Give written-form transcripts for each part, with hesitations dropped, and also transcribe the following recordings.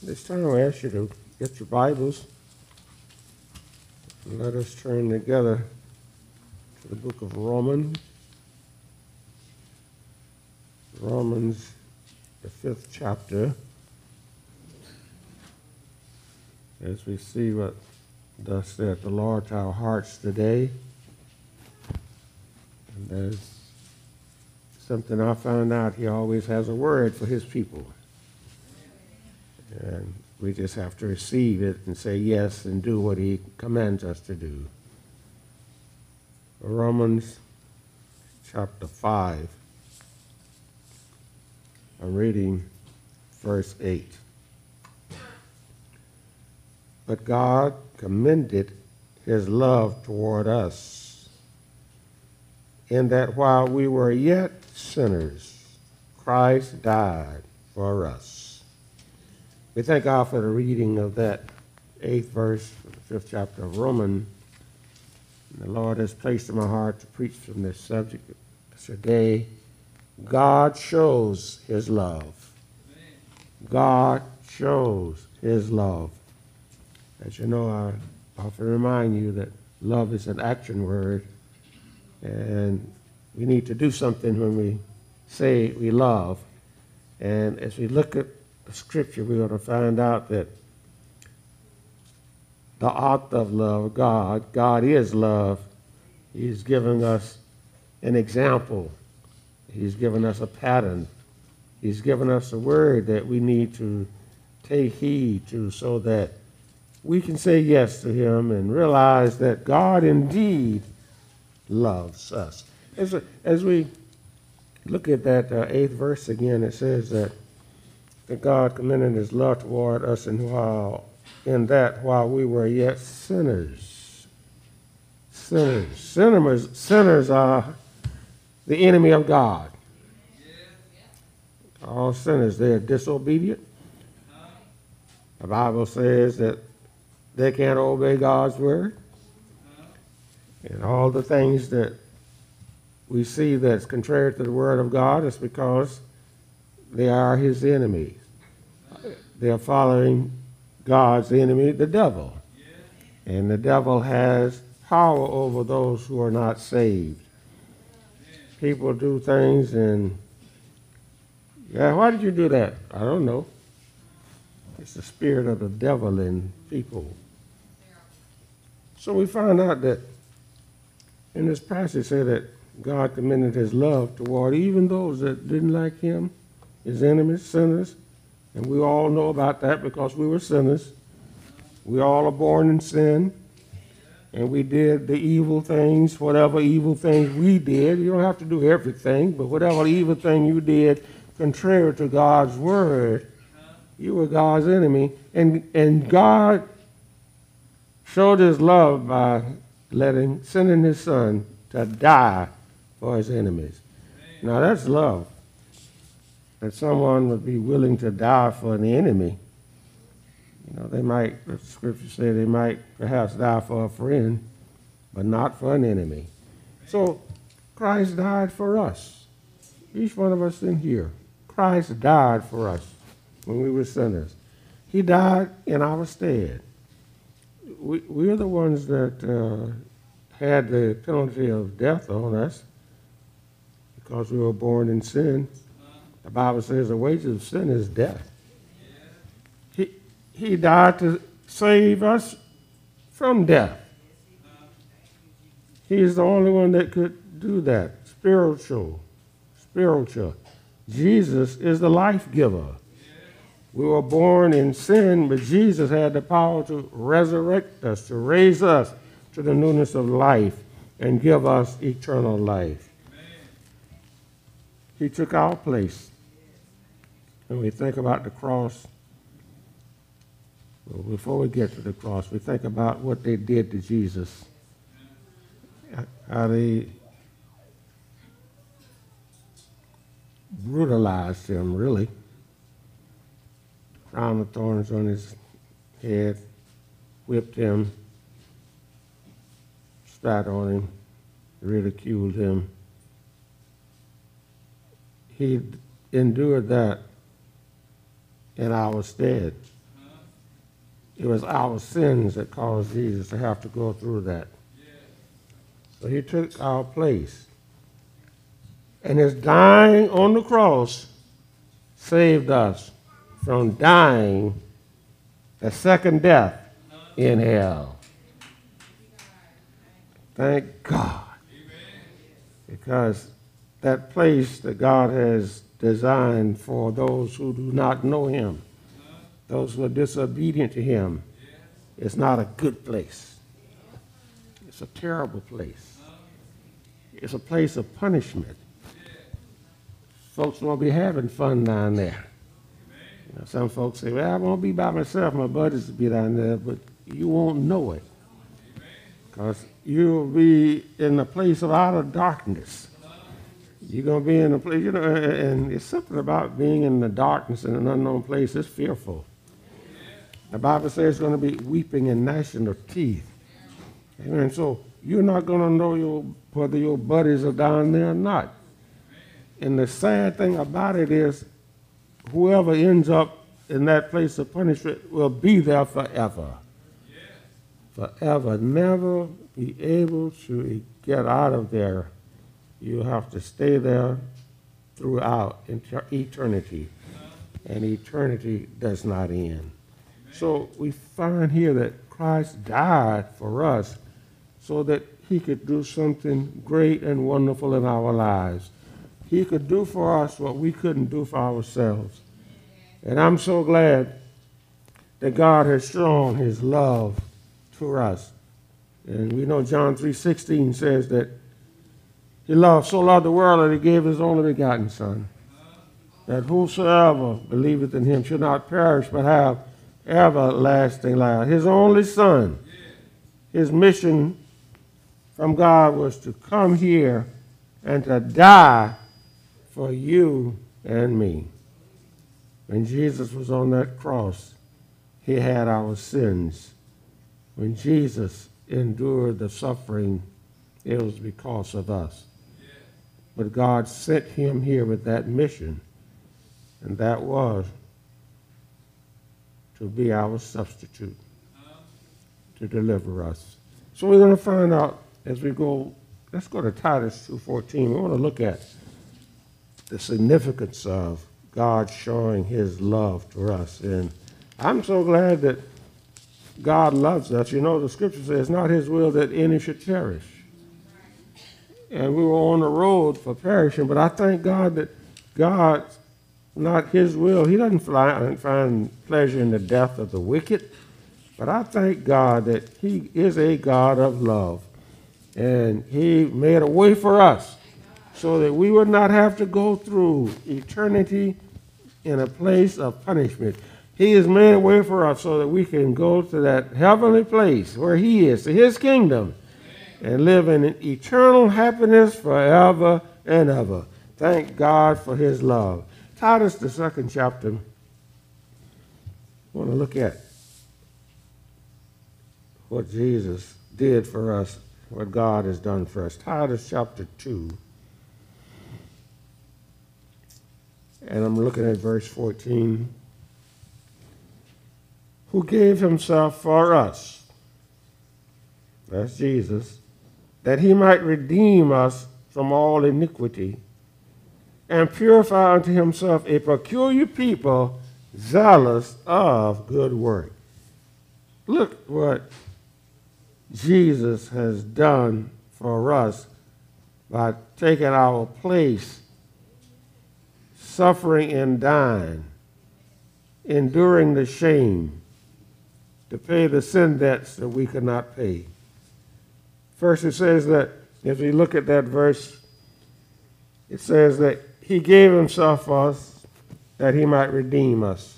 This time I ask you to get your Bibles and let us turn together to the book of Romans. Romans, the 5th chapter, as we see what thus saith the Lord to our hearts today. And there's something I found out, he always has a word for his people. And we just have to receive it and say yes and do what he commands us to do. Romans chapter 5. I'm reading verse 8. But God commended his love toward us, in that while we were yet sinners, Christ died for us. We thank God for the reading of that 8th verse of the 5th chapter of Romans. And the Lord has placed in my heart to preach from this subject today. God shows his love. God shows his love. As you know, I often remind you that love is an action word, and we need to do something when we say we love. And as we look at the scripture, we're going to find out that the author of love, God is love. He's given us an example. He's given us a pattern. He's given us a word that we need to take heed to so that we can say yes to him and realize that God indeed loves us. As we look at that 8th verse again, it says that God commended his love toward us, and while we were yet sinners. Sinners are the enemy of God. All sinners, they are disobedient. The Bible says that they can't obey God's word. And all the things that we see that's contrary to the word of God is because they are his enemies. They are following God's enemy, the devil. And the devil has power over those who are not saved. People do things and, why did you do that? I don't know. It's the spirit of the devil in people. So we find out that in this passage say that God commended his love toward even those that didn't like him, his enemies, sinners. And we all know about that because we were sinners. We all are born in sin. And we did the evil things, whatever evil things we did. You don't have to do everything, but whatever evil thing you did contrary to God's word, you were God's enemy. And God showed his love by sending his son to die for his enemies. Now that's love. That someone would be willing to die for an enemy. They might, the scripture say they might perhaps die for a friend, but not for an enemy. So Christ died for us. Each one of us in here. Christ died for us when we were sinners. He died in our stead. We are the ones that had the penalty of death on us because we were born in sin. The Bible says the wages of sin is death. He died to save us from death. He is the only one that could do that. Spiritual. Jesus is the life giver. We were born in sin, but Jesus had the power to resurrect us, to raise us to the newness of life and give us eternal life. He took our place. When we think about the cross, well, before we get to the cross, we think about what they did to Jesus. How they brutalized him, really. Crown of thorns on his head, whipped him, spat on him, ridiculed him. He endured that in our stead. It was our sins that caused Jesus to have to go through that. So he took our place. And his dying on the cross saved us from dying the second death in hell. Thank God. Because that place that God has designed for those who do not know him, those who are disobedient to him, is not a good place. It's a terrible place. It's a place of punishment. Folks won't be having fun down there. You know, some folks say, well, I won't be by myself. My buddies will be down there, but you won't know it. Because you'll be in a place of outer darkness. You're going to be in a place, you know, and it's something about being in the darkness in an unknown place. It's fearful. The Bible says it's going to be weeping and gnashing of teeth. Amen. So you're not going to know whether your buddies are down there or not. And the sad thing about it is whoever ends up in that place of punishment will be there forever. Forever. Never be able to get out of there. You have to stay there throughout eternity. And eternity does not end. So we find here that Christ died for us so that he could do something great and wonderful in our lives. He could do for us what we couldn't do for ourselves. And I'm so glad that God has shown his love to us. And we know John 3:16 says that he so loved the world that he gave his only begotten Son, that whosoever believeth in him should not perish but have everlasting life. His only Son. His mission from God was to come here and to die for you and me. When Jesus was on that cross, he had our sins. When Jesus endured the suffering, it was because of us. But God sent him here with that mission, and that was to be our substitute, to deliver us. So we're going to find out as we go. Let's go to Titus 2:14. We want to look at the significance of God showing his love to us. And I'm so glad that God loves us. You know, the scripture says it's not his will that any should perish. And we were on the road for perishing, but I thank God that God's not his will. He doesn't find pleasure in the death of the wicked. But I thank God that he is a God of love. And he made a way for us so that we would not have to go through eternity in a place of punishment. He has made a way for us so that we can go to that heavenly place where he is, to his kingdom, and live in eternal happiness forever and ever. Thank God for his love. Titus, the 2nd chapter, I want to look at what Jesus did for us, what God has done for us. Titus chapter 2. And I'm looking at verse 14. Who gave himself for us, that's Jesus, that he might redeem us from all iniquity and purify unto himself a peculiar people zealous of good work. Look what Jesus has done for us by taking our place, suffering and dying, enduring the shame, to pay the sin debts that we could not pay. First it says that, if we look at that verse, it says that he gave himself for us that he might redeem us.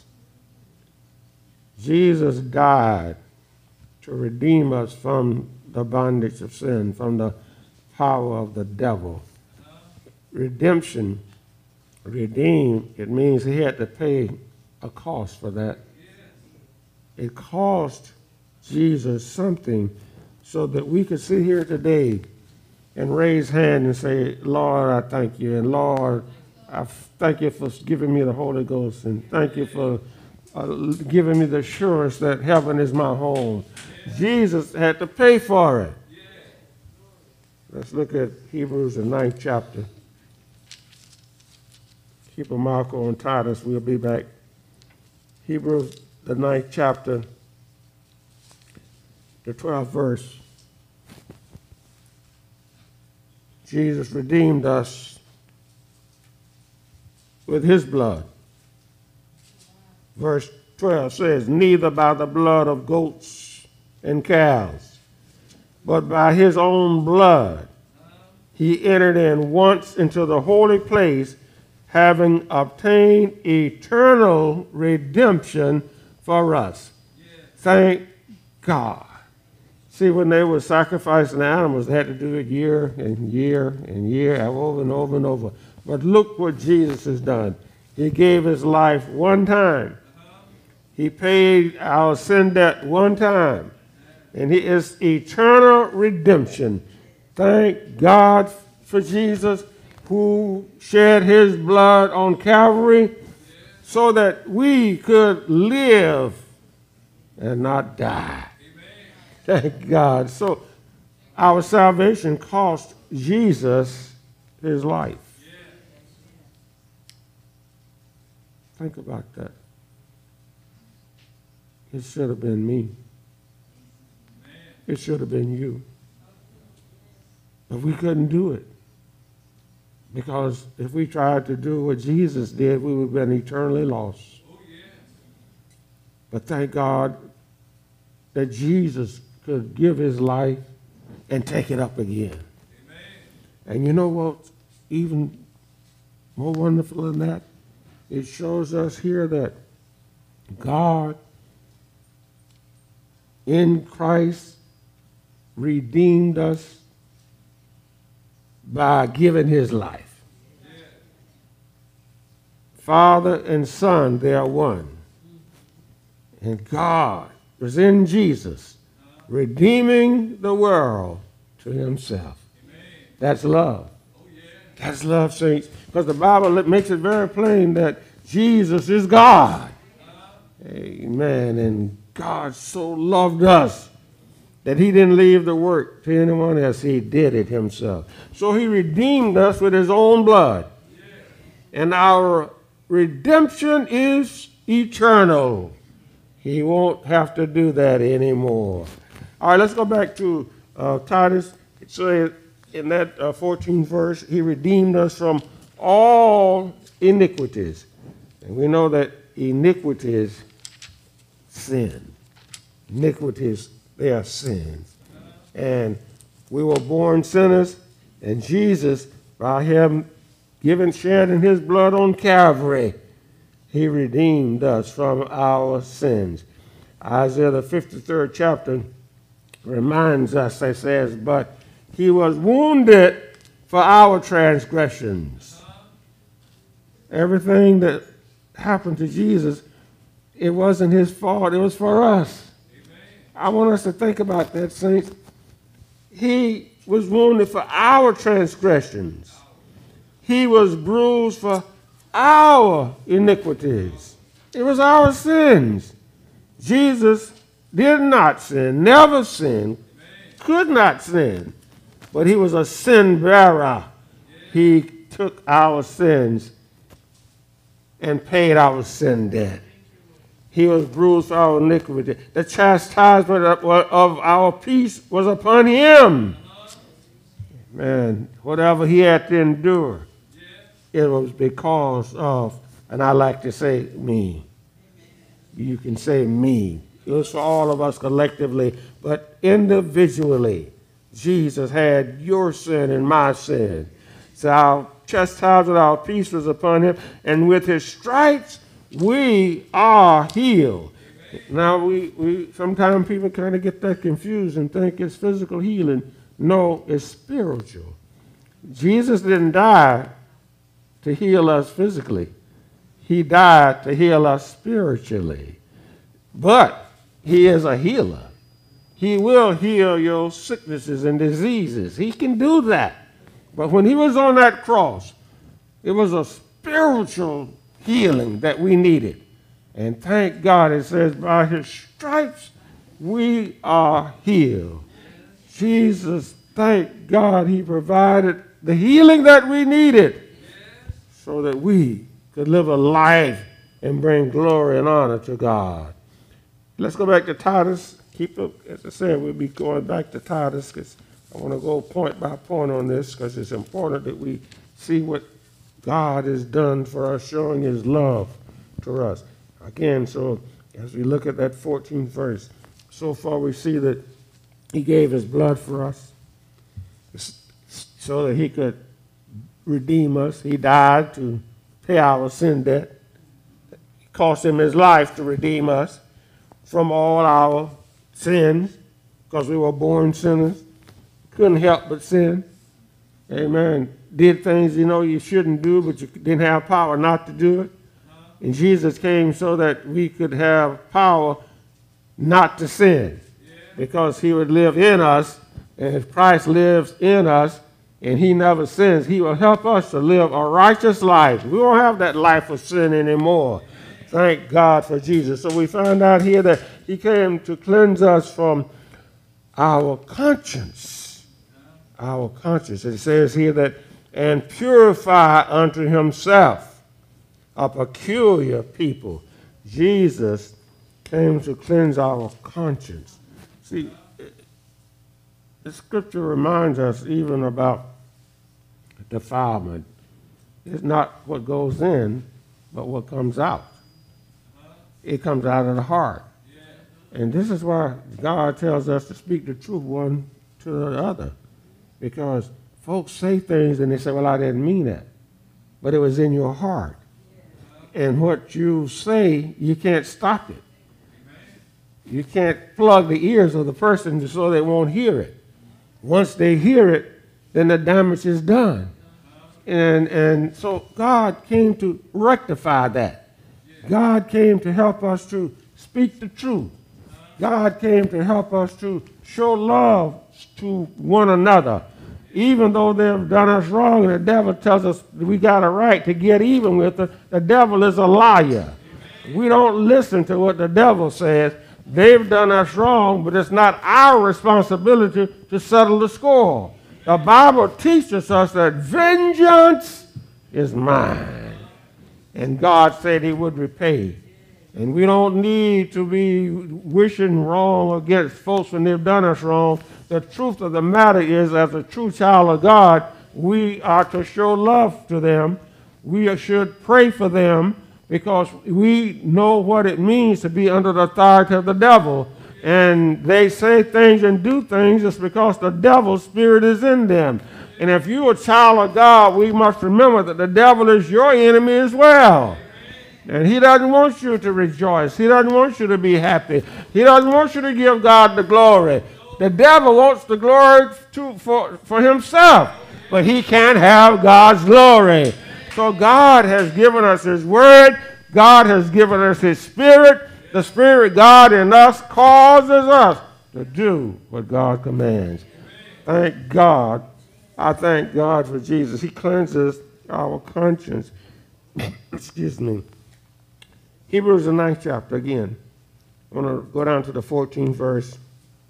Jesus died to redeem us from the bondage of sin, from the power of the devil. Redemption, redeem, it means he had to pay a cost for that. It cost Jesus something so that we could sit here today and raise hand and say, Lord, I thank you. And Lord, I thank you for giving me the Holy Ghost. And thank you for giving me the assurance that heaven is my home. Jesus had to pay for it. Let's look at Hebrews, the 9th chapter. Keep a mark on Titus. We'll be back. Hebrews, the 9th chapter, the 12th verse. Jesus redeemed us with his blood. Verse 12 says, neither by the blood of goats and calves, but by his own blood he entered in once into the holy place, having obtained eternal redemption for us. Yes. Thank God. See, when they were sacrificing animals, they had to do it year and year and year, over and over and over. But look what Jesus has done. He gave his life one time. He paid our sin debt one time. And he is eternal redemption. Thank God for Jesus, who shed his blood on Calvary so that we could live and not die. Thank God. So our salvation cost Jesus his life. Think about that. It should have been me. It should have been you. But we couldn't do it. Because if we tried to do what Jesus did, we would have been eternally lost. But thank God that Jesus could give his life and take it up again. Amen. And you know what's even more wonderful than that? It shows us here that God in Christ redeemed us by giving his life. Yeah. Father and Son, they are one. And God was in Jesus, redeeming the world to himself. Amen. That's love. Oh, yeah. That's love, saints. Because the Bible makes it very plain that Jesus is God. Amen. And God so loved us that he didn't leave the work to anyone else. He did it himself. So he redeemed us with his own blood. Yeah. And our redemption is eternal. He won't have to do that anymore. All right, let's go back to Titus. It says in that 14th verse, he redeemed us from all iniquities. And we know that iniquity is sin. Iniquities, they are sins. And we were born sinners, and Jesus, by him shedding his blood on Calvary, he redeemed us from our sins. Isaiah, the 53rd chapter, reminds us, it says, but he was wounded for our transgressions. Everything that happened to Jesus, it wasn't his fault. It was for us. Amen. I want us to think about that, saints. He was wounded for our transgressions. He was bruised for our iniquities. It was our sins. Jesus did not sin, never sinned, could not sin, but he was a sin bearer. He took our sins and paid our sin debt. He was bruised for our iniquity. The chastisement of our peace was upon him. Man, whatever he had to endure, it was because of, and I like to say me. You can say me. It was for all of us collectively, but individually, Jesus had your sin and my sin. So our chastisement, our peace was upon him, and with his stripes, we are healed. Amen. Now, we sometimes people kind of get that confused and think it's physical healing. No, it's spiritual. Jesus didn't die to heal us physically. He died to heal us spiritually. But he is a healer. He will heal your sicknesses and diseases. He can do that. But when he was on that cross, it was a spiritual healing that we needed. And thank God, it says, by his stripes we are healed. Jesus, thank God, he provided the healing that we needed so that we could live a life and bring glory and honor to God. Let's go back to Titus. As I said, we'll be going back to Titus because I want to go point by point on this because it's important that we see what God has done for us, showing his love to us. Again, so as we look at that 14th verse, so far we see that he gave his blood for us so that he could redeem us. He died to pay our sin debt. It cost him his life to redeem us from all our sins because we were born sinners. Couldn't help but sin. Amen. Did things you shouldn't do, but you didn't have power not to do it. And Jesus came so that we could have power not to sin because he would live in us. And if Christ lives in us and he never sins, he will help us to live a righteous life. We won't have that life of sin anymore. Thank God for Jesus. So we find out here that he came to cleanse us from our conscience. Our conscience. It says here that, and purify unto himself a peculiar people. Jesus came to cleanse our conscience. See, the scripture reminds us even about defilement. It's not what goes in, but what comes out. It comes out of the heart. And this is why God tells us to speak the truth one to the other. Because folks say things and they say, well, I didn't mean that. But it was in your heart. And what you say, you can't stop it. You can't plug the ears of the person so they won't hear it. Once they hear it, then the damage is done. And so God came to rectify that. God came to help us to speak the truth. God came to help us to show love to one another. Even though they've done us wrong and the devil tells us we got a right to get even with them, the devil is a liar. We don't listen to what the devil says. They've done us wrong, but it's not our responsibility to settle the score. The Bible teaches us that vengeance is mine. And God said he would repay. And we don't need to be wishing wrong against folks when they've done us wrong. The truth of the matter is, as a true child of God, we are to show love to them. We should pray for them because we know what it means to be under the authority of the devil. And they say things and do things just because the devil's spirit is in them. And if you're a child of God, we must remember that the devil is your enemy as well. And he doesn't want you to rejoice. He doesn't want you to be happy. He doesn't want you to give God the glory. The devil wants the glory for himself, but he can't have God's glory. So God has given us his word. God has given us his spirit. The Spirit God in us causes us to do what God commands. Thank God. I thank God for Jesus. He cleanses our conscience. Excuse me. Hebrews, the 9th chapter again. I want to go down to the 14th verse.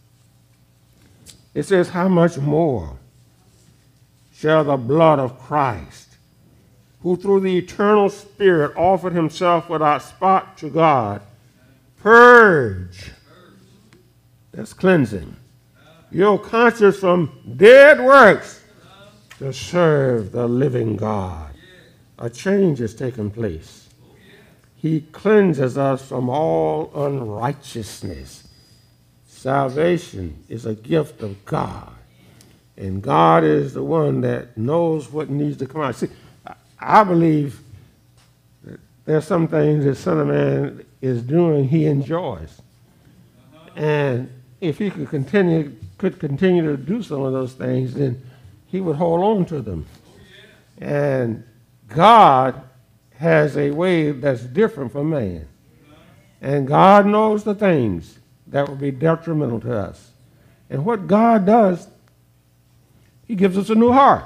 It says, how much more shall the blood of Christ, who through the eternal Spirit offered himself without spot to God, purge, that's cleansing, your conscience from dead works to serve the living God. A change has taken place. He cleanses us from all unrighteousness. Salvation is a gift of God. And God is the one that knows what needs to come out. See, I believe that there's some things that Son of Man is doing he enjoys. And if he could continue to do some of those things, then he would hold on to them. And God has a way that's different from man. And God knows the things that will be detrimental to us. And what God does, he gives us a new heart.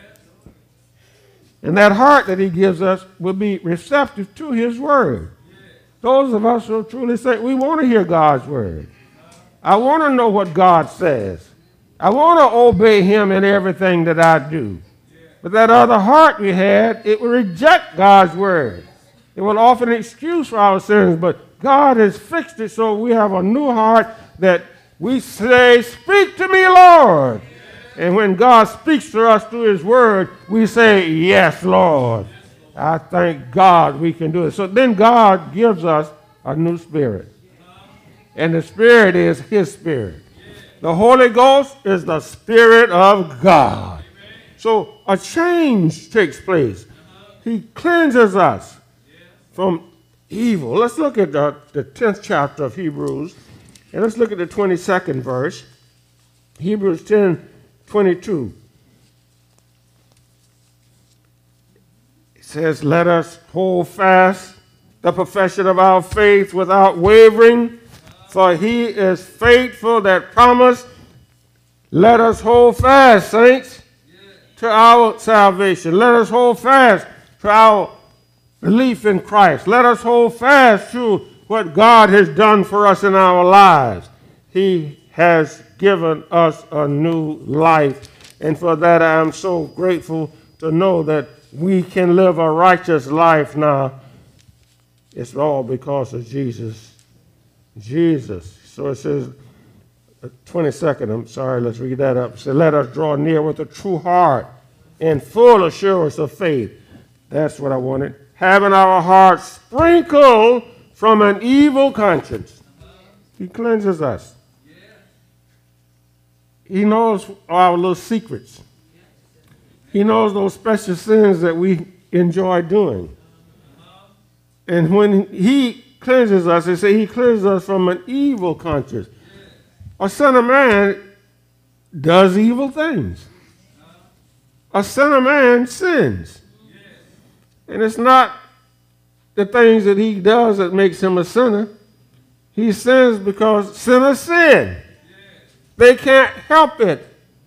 And that heart that he gives us will be receptive to his word. Those of us who truly say, we want to hear God's word. I want to know what God says. I want to obey him in everything that I do. But that other heart we had, it will reject God's word. It will offer an excuse for our sins, but God has fixed it so we have a new heart that we say, speak to me, Lord. And when God speaks to us through his word, we say, yes, Lord. I thank God we can do it. So then God gives us a new spirit. And the spirit is his spirit. The Holy Ghost is the Spirit of God. So a change takes place. He cleanses us from evil. Let's look at the 10th chapter of Hebrews, and let's look at the 22nd verse. Hebrews 10:22. It says, let us hold fast the profession of our faith without wavering, for he is faithful that promised. Let us hold fast, saints, to our salvation. Let us hold fast to our belief in Christ. Let us hold fast to what God has done for us in our lives. He has given us a new life. And for that, I am so grateful to know that we can live a righteous life now. It's all because of Jesus. Jesus. So it says, 22nd, I'm sorry, let's read that up. It says, let us draw near with a true heart and full assurance of faith. That's what I wanted. Having our hearts sprinkled from an evil conscience. He cleanses us. He knows our little secrets. He knows those special sins that we enjoy doing. And when he cleanses us, they say he cleanses us from an evil conscience. A son of man does evil things. A son of man sins. And it's not the things that he does that makes him a sinner. He sins because sinners sin. They can't help it.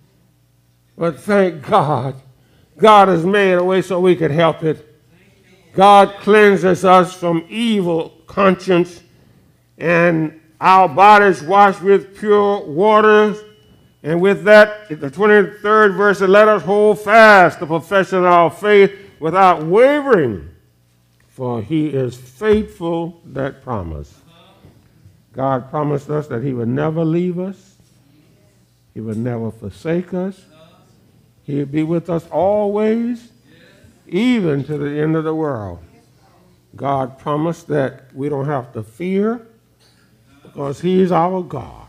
But thank God, God has made a way so we could help it. God cleanses us from evil conscience, and our bodies washed with pure waters. And with that, the 23rd verse, let us hold fast the profession of our faith without wavering, for he is faithful that promised. God promised us that he would never leave us. He would never forsake us. He would be with us always, even to the end of the world. God promised that we don't have to fear because he's our God.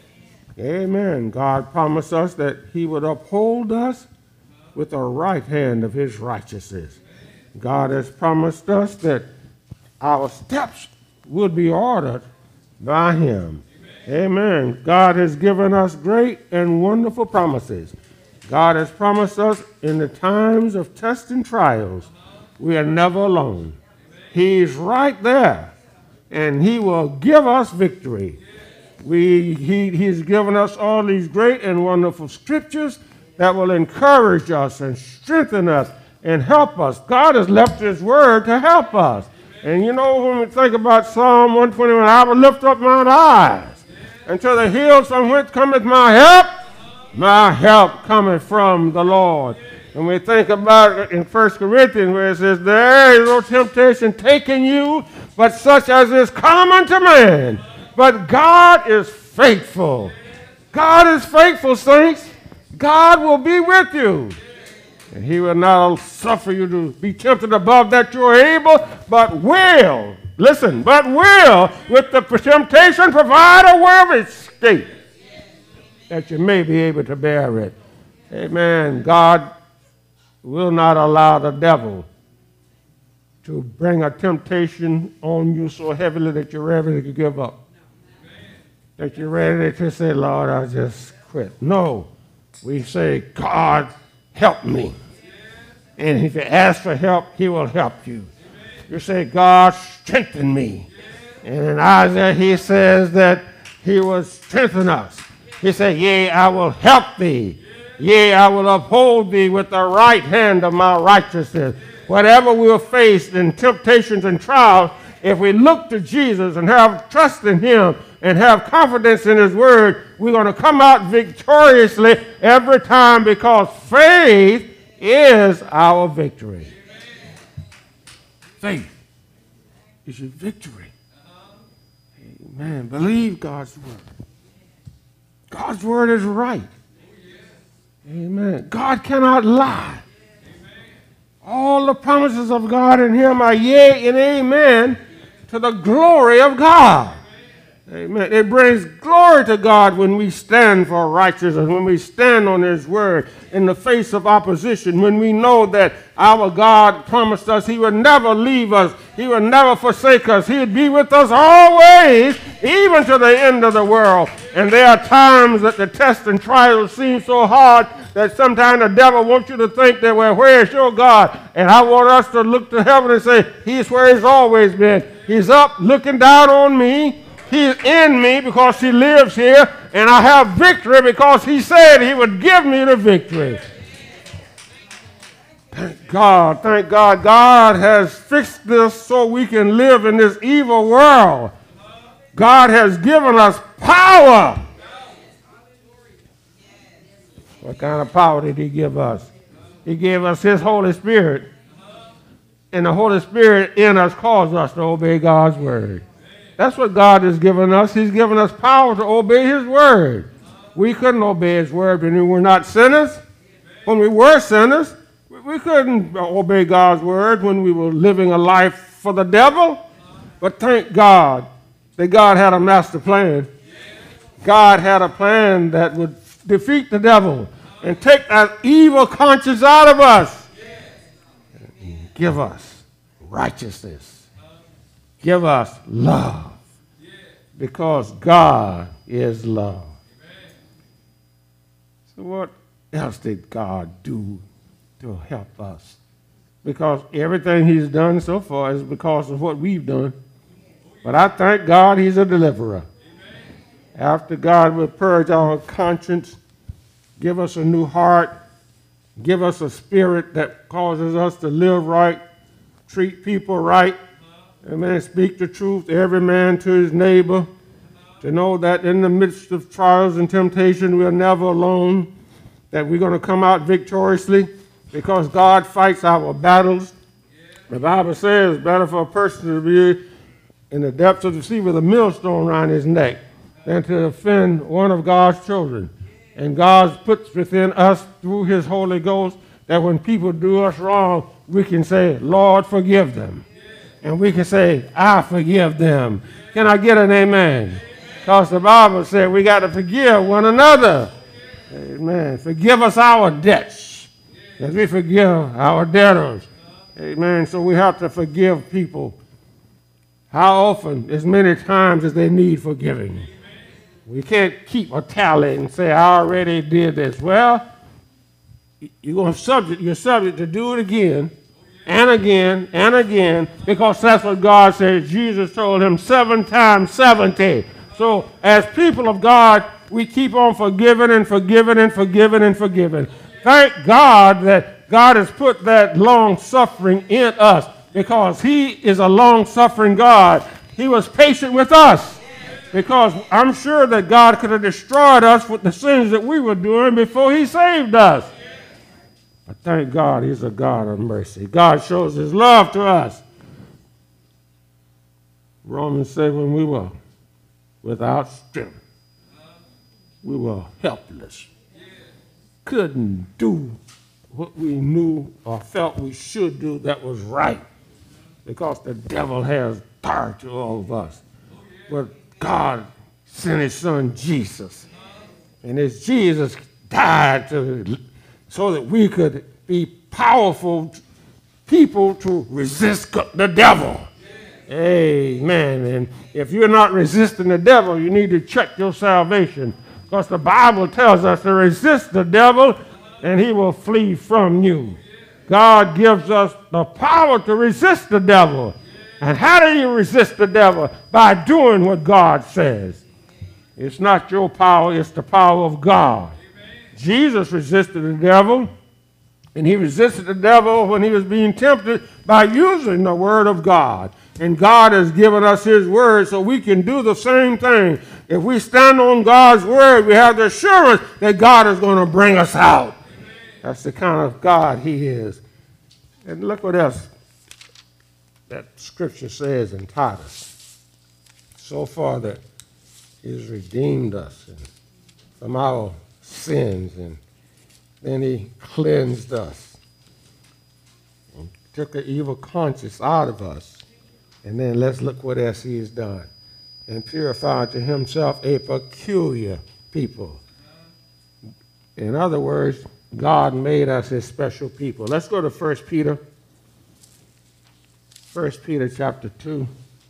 Amen. God promised us that he would uphold us with the right hand of his righteousness. God has promised us that our steps would be ordered by him. Amen. God has given us great and wonderful promises. God has promised us in the times of tests and trials, we are never alone. He's right there, and he will give us victory. He's given us all these great and wonderful scriptures that will encourage us and strengthen us and help us. God has left his word to help us. And you know, when we think about Psalm 121, I will lift up mine eyes unto the hills from whence cometh my help. My help cometh from the Lord. And we think about it in 1 Corinthians where it says, there is no temptation taking you, but such as is common to man. But God is faithful. God is faithful, saints. God will be with you. And he will not suffer you to be tempted above that you are able, but will, listen, but will, with the temptation, provide a way of escape, that you may be able to bear it. Amen. God will not allow the devil to bring a temptation on you so heavily that you're ready to give up. That you're ready to say, Lord, I just quit. No. We say, God, help me. And if you ask for help, he will help you. You say, God, strengthen me. And in Isaiah, he says that he will strengthen us. He said, yea, I will help thee. Yea, I will uphold thee with the right hand of my righteousness. Whatever we'll face in temptations and trials, if we look to Jesus and have trust in him and have confidence in his word, we're going to come out victoriously every time, because faith is our victory. Faith is your victory. Amen. Believe God's word. God's word is right. Amen. God cannot lie. All the promises of God in him are yea and amen to the glory of God. Amen. It brings glory to God when we stand for righteousness, when we stand on his word in the face of opposition, when we know that our God promised us he would never leave us, he would never forsake us, he would be with us always, even to the end of the world. And there are times that the tests and trials seem so hard that sometimes the devil wants you to think that, well, where is your God? And I want us to look to heaven and say, he's where he's always been. He's up looking down on me. He's in me because he lives here, and I have victory because he said he would give me the victory. Thank God, thank God. God has fixed this so we can live in this evil world. God has given us power. What kind of power did he give us? He gave us his Holy Spirit, and the Holy Spirit in us calls us to obey God's word. That's what God has given us. He's given us power to obey his word. We couldn't obey his word when we were not sinners. When we were sinners, we couldn't obey God's word when we were living a life for the devil. But thank God that God had a master plan. God had a plan that would defeat the devil and take that evil conscience out of us and give us righteousness. Give us love, because God is love. So what else did God do to help us? Because everything he's done so far is because of what we've done. But I thank God he's a deliverer. After God will purge our conscience, give us a new heart, give us a spirit that causes us to live right, treat people right, amen, speak the truth, every man to his neighbor, to know that in the midst of trials and temptation, we're never alone, that we're going to come out victoriously because God fights our battles. The Bible says it's better for a person to be in the depths of the sea with a millstone around his neck than to offend one of God's children. And God puts within us through his Holy Ghost that when people do us wrong, we can say, Lord, forgive them. And we can say, I forgive them. Can I get an amen? Because the Bible said we got to forgive one another. Amen. Forgive us our debts as we forgive our debtors. Amen. So we have to forgive people. How often? As many times as they need forgiving. We can't keep a tally and say, I already did this. Well, you're subject to do it again. And again, and again, because that's what God says. Jesus told him 7 times 70. So as people of God, we keep on forgiving and forgiving and forgiving and forgiving. Thank God that God has put that long suffering in us, because he is a long-suffering God. He was patient with us, because I'm sure that God could have destroyed us with the sins that we were doing before he saved us. But thank God he's a God of mercy. God shows his love to us. Romans said when we were without strength, we were helpless, couldn't do what we knew or felt we should do that was right, because the devil has authority over us. But God sent his son Jesus, and his Jesus died so that we could be powerful people to resist the devil. Amen. And if you're not resisting the devil, you need to check your salvation, because the Bible tells us to resist the devil and he will flee from you. God gives us the power to resist the devil. And how do you resist the devil? By doing what God says. It's not your power, it's the power of God. Jesus resisted the devil, and he resisted the devil when he was being tempted by using the word of God. And God has given us his word so we can do the same thing. If we stand on God's word, we have the assurance that God is going to bring us out. That's the kind of God he is. And look what else that scripture says in Titus. So far that he has redeemed us from our sins, and then he cleansed us and took the evil conscience out of us. And then let's look what else he has done. And purified to himself a peculiar people. In other words, God made us his special people. Let's go to 1 Peter. 1 Peter chapter 2.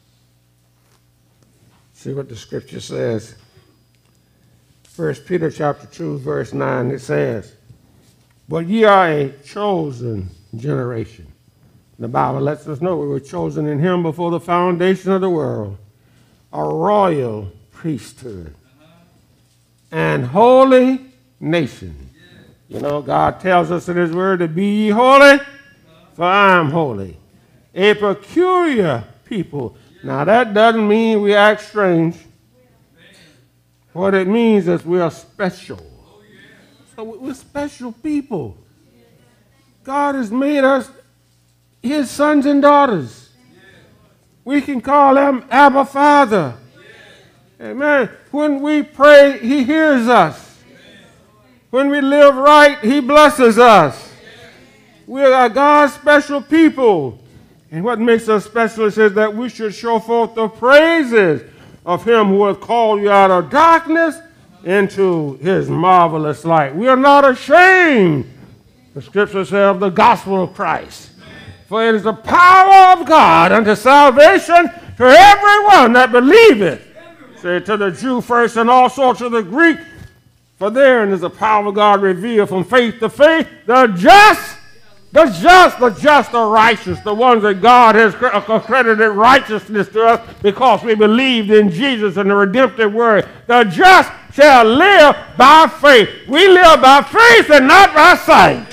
See what the scripture says. 1 Peter chapter 2, verse 9, it says, "But ye are a chosen generation." The Bible lets us know we were chosen in him before the foundation of the world, a royal priesthood, and holy nation. You know, God tells us in his word to be ye holy, for I am holy. A peculiar people. Now that doesn't mean we act strange. What it means is we are special. So we're special people. God has made us his sons and daughters. We can call them Abba Father. Amen. When we pray, he hears us. When we live right, he blesses us. We are God's special people. And what makes us special is that we should show forth the praises of him who has called you out of darkness into his marvelous light. We are not ashamed, the scripture says, of the gospel of Christ. For it is the power of God unto salvation to everyone that believeth. Say to the Jew first and also to the Greek. For therein is the power of God revealed from faith to faith. The just, the righteous, the ones that God has accredited righteousness to us because we believed in Jesus and the redemptive word. The just shall live by faith. We live by faith and not by sight.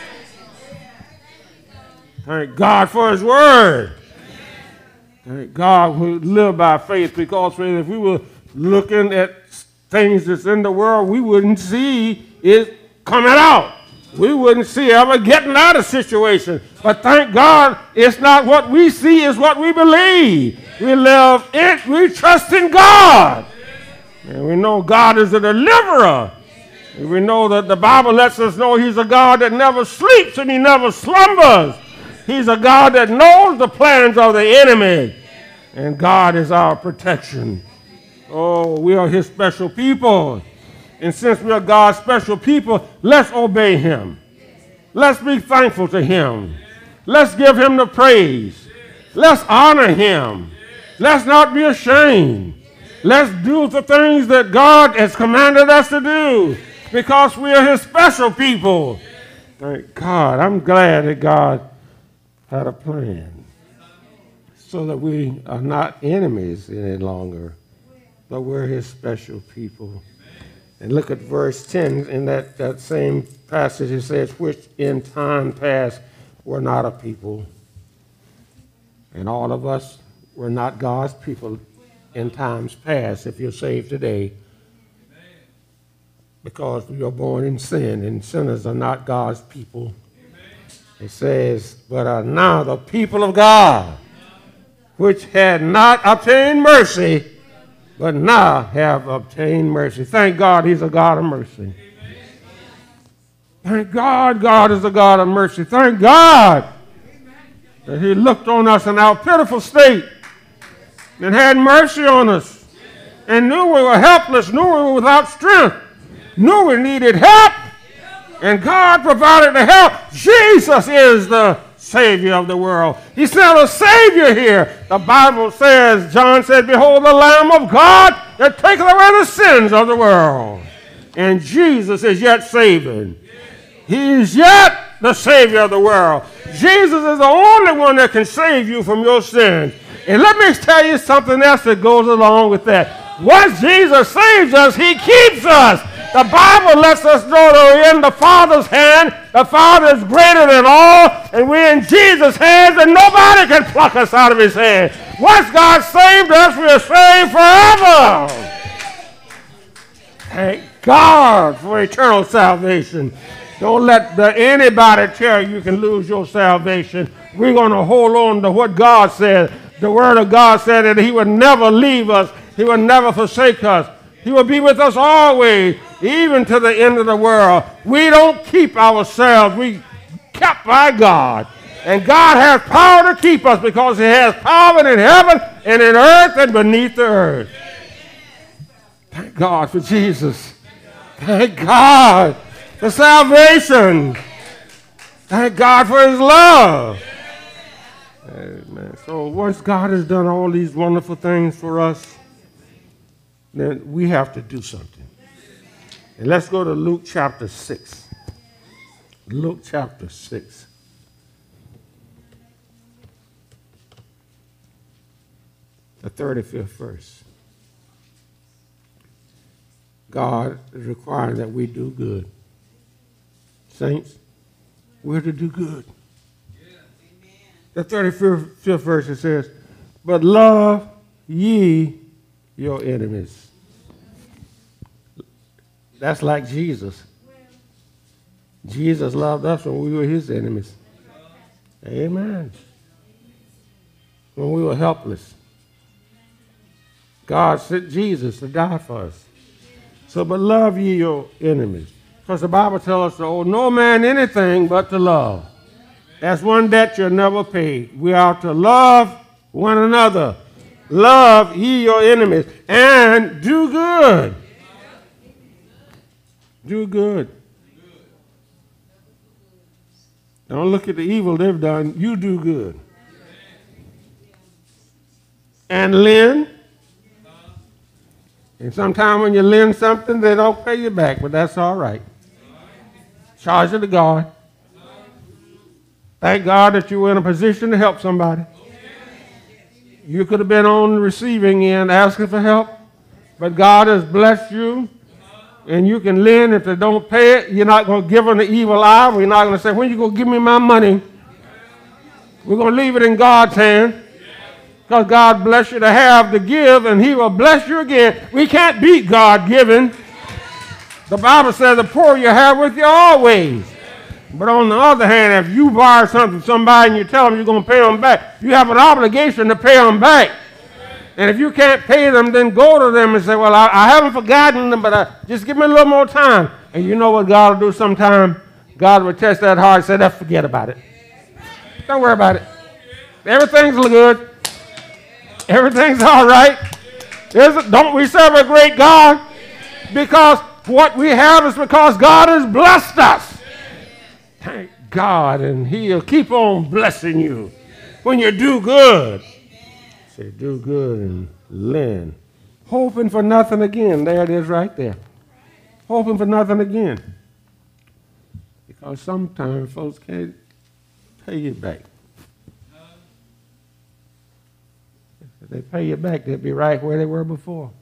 Thank God for his word. Thank God we live by faith, because if we were looking at things that's in the world, we wouldn't see it coming out. We wouldn't see ever getting out of situations. But thank God it's not what we see, it's what we believe. We live it, we trust in God. And we know God is a deliverer. And we know that the Bible lets us know he's a God that never sleeps and he never slumbers. He's a God that knows the plans of the enemy. And God is our protection. Oh, we are his special people. And since we are God's special people, let's obey him. Let's be thankful to him. Let's give him the praise. Let's honor him. Let's not be ashamed. Let's do the things that God has commanded us to do, because we are his special people. Thank God. I'm glad that God had a plan so that we are not enemies any longer, but we're his special people. And look at verse 10 in that same passage. It says, which in time past were not a people. And all of us were not God's people in times past if you're saved today. Because we are born in sin, and sinners are not God's people. It says, but are now the people of God, which had not obtained mercy, but now have obtained mercy. Thank God he's a God of mercy. Thank God God is a God of mercy. Thank God that he looked on us in our pitiful state and had mercy on us and knew we were helpless, knew we were without strength, knew we needed help, and God provided the help. Jesus is the Savior of the world. He sent a Savior here. The Bible says, John said, behold the Lamb of God that taketh away the sins of the world. And Jesus is yet saving. He is yet the Savior of the world. Jesus is the only one that can save you from your sins. And let me tell you something else that goes along with that. Once Jesus saves us, he keeps us. The Bible lets us know that we're in the Father's hand. The Father is greater than all, and we're in Jesus' hands, and nobody can pluck us out of his hand. Once God saved us, we are saved forever. Thank God for eternal salvation. Don't let anybody tell you can lose your salvation. We're going to hold on to what God said. The Word of God said that he would never leave us. He would never forsake us. He will be with us always, even to the end of the world. We don't keep ourselves. We kept by God. And God has power to keep us because he has power in heaven and in earth and beneath the earth. Thank God for Jesus. Thank God for salvation. Thank God for his love. Amen. So once God has done all these wonderful things for us, then we have to do something. And let's go to Luke chapter 6. Luke chapter 6. The 35th verse. God is requiring that we do good. Saints, we're to do good. The 35th verse it says, but love ye your enemies. That's like Jesus. Jesus loved us when we were his enemies. Amen. When we were helpless. God sent Jesus to die for us. So, but love ye your enemies. Because the Bible tells us to owe no man anything but to love. That's one debt you'll never pay. We are to love one another. Love ye your enemies. And do good. Do good. Don't look at the evil they've done. You do good. And lend. And sometimes when you lend something, they don't pay you back, but that's all right. Charge it to God. Thank God that you were in a position to help somebody. You could have been on the receiving end asking for help, but God has blessed you, and you can lend. If they don't pay it, you're not going to give them the evil eye. We're not going to say, when you going to give me my money? We're going to leave it in God's hand. Because God bless you to have to give, and he will bless you again. We can't beat God giving. The Bible says the poor you have with you always. But on the other hand, if you borrow something from somebody and you tell them you're going to pay them back, you have an obligation to pay them back. And if you can't pay them, then go to them and say, well, I haven't forgotten them, but just give me a little more time. And you know what God will do sometime? God will test that heart and say, forget about it. Don't worry about it. Everything's good. Everything's all right. Don't we serve a great God? Because what we have is because God has blessed us. Thank God, and he'll keep on blessing you when you do good. Say, do good and lend. Hoping for nothing again. There it is right there. Hoping for nothing again. Because sometimes folks can't pay you back. If they pay you back, they'll be right where they were before.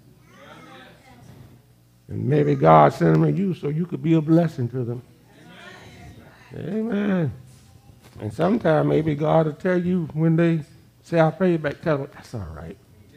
And maybe God sent them to you so you could be a blessing to them. Amen. And sometimes maybe God will tell you when they say, I'll pay you back, tell them, that's all right.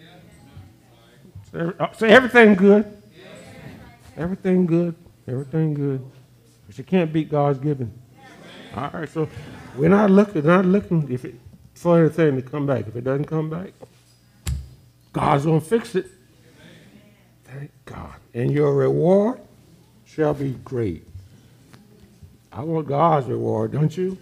Say everything good. Everything good. Everything good. But you can't beat God's giving. All right, so we're not looking for anything to come back. If it doesn't come back, God's going to fix it. Thank God. And your reward shall be great. I want God's reward, don't you?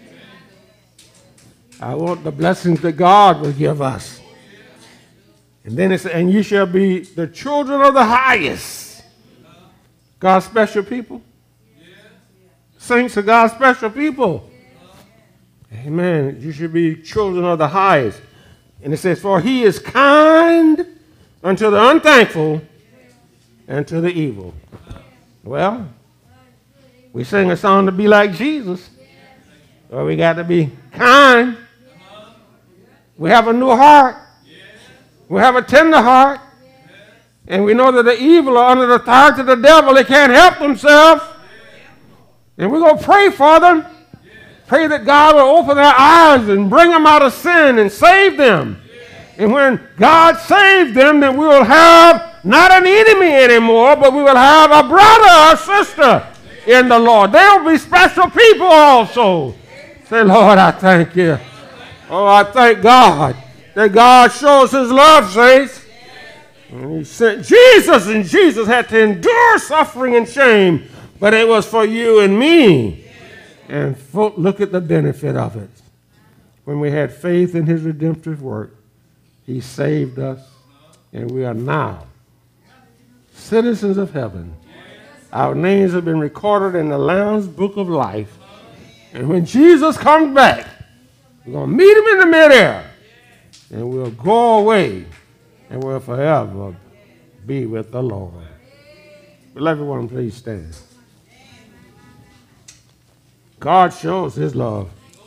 I want the blessings that God will give us. And then it says, and you shall be the children of the highest. God's special people. Saints are God's special people. Amen. You should be children of the highest. And it says, for he is kind unto the unthankful and to the evil. Well, we sing a song to be like Jesus. Well, we got to be kind. We have a new heart. We have a tender heart. And we know that the evil are under the authority of the devil. They can't help themselves. And we're going to pray for them. Pray that God will open their eyes and bring them out of sin and save them. And when God saves them, then we will have not an enemy anymore, but we will have a brother or sister in the Lord. They'll be special people also. Say, Lord, I thank you. Oh, I thank God that God shows his love, saints. And he sent Jesus, and Jesus had to endure suffering and shame, but it was for you and me. And look at the benefit of it. When we had faith in his redemptive work, he saved us, and we are now citizens of heaven. Our names have been recorded in the Lamb's Book of Life. And when Jesus comes back, we're going to meet him in the midair, and we'll go away, and we'll forever be with the Lord. Will everyone please stand? God shows his love.